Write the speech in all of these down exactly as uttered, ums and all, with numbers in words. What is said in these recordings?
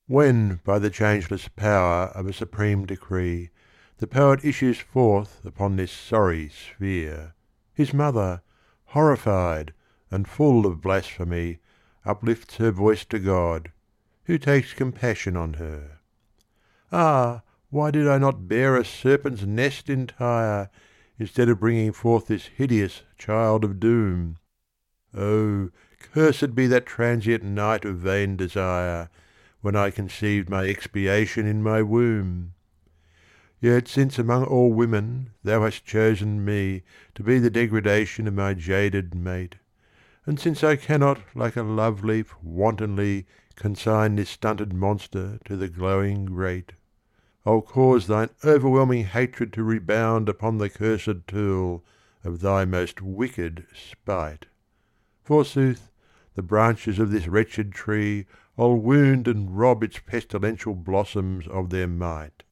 When by the changeless power of a supreme decree the poet issues forth upon this sorry sphere, his mother, horrified and full of blasphemy, uplifts her voice to God, who takes compassion on her. Ah, why did I not bear a serpent's nest entire, instead of bringing forth this hideous child of doom? Oh, cursed be that transient night of vain desire, when I conceived my expiation in my womb. Yet since among all women thou hast chosen me to be the degradation of my jaded mate, and since I cannot like a love leaf wantonly consign this stunted monster to the glowing grate, I'll cause thine overwhelming hatred to rebound upon the cursed tool of thy most wicked spite. Forsooth, the branches of this wretched tree I'll wound and rob its pestilential blossoms of their might.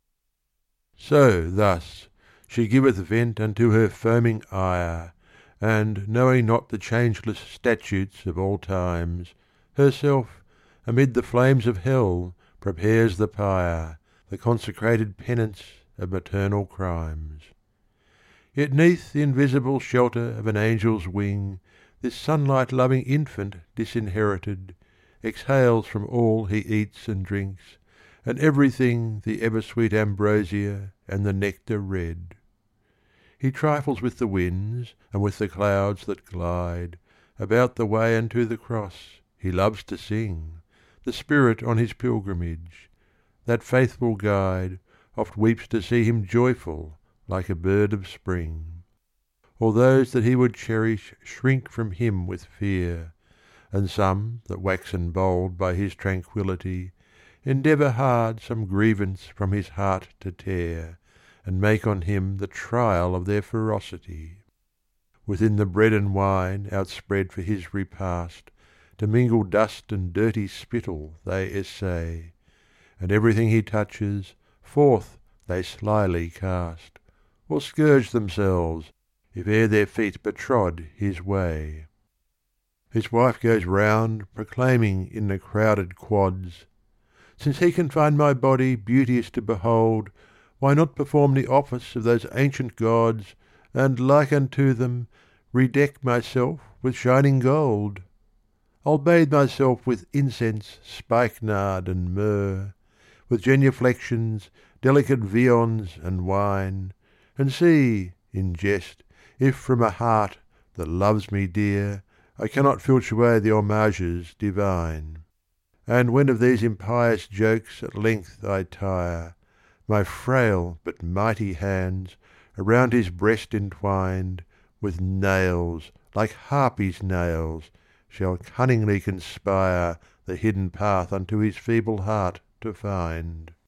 So thus she giveth vent unto her foaming ire, and, knowing not the changeless statutes of all times, herself, amid the flames of hell, prepares the pyre, the consecrated penance of maternal crimes. Yet 'neath the invisible shelter of an angel's wing, this sunlight-loving infant disinherited exhales from all he eats and drinks, and everything the ever-sweet ambrosia and the nectar red. He trifles with the winds and with the clouds that glide about the way unto the cross. He loves to sing, the spirit on his pilgrimage. That faithful guide oft weeps to see him joyful like a bird of spring. All those that he would cherish shrink from him with fear, and some that waxen bold by his tranquillity endeavour hard some grievance from his heart to tear, and make on him the trial of their ferocity. Within the bread and wine outspread for his repast, to mingle dust and dirty spittle they essay, and everything he touches forth they slyly cast, or scourge themselves, if e'er their feet betrod his way. His wife goes round proclaiming in the crowded quads, "Since he can find my body beauteous to behold, why not perform the office of those ancient gods, and, like unto them, redeck myself with shining gold? I'll bathe myself with incense, spikenard, and myrrh, with genuflections, delicate viands, and wine, and see, in jest, if from a heart that loves me dear I cannot filch away the homages divine. And when of these impious jokes at length I tire, my frail but mighty hands, around his breast entwined, with nails like harpies' nails, shall cunningly conspire the hidden path unto his feeble heart to find."